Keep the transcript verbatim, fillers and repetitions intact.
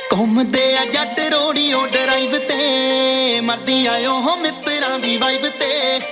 ਘੁੰਮਦੇ ਆ ਜੱਟ ਰੋੜੀਓ ਡਰਾਈਵ ਤੇ ਮਰਦੀ ਆਇਓ ਹੋ ਮਿੱਤਰਾਂ ਦੀ ਵਾਈਬ ਤੇ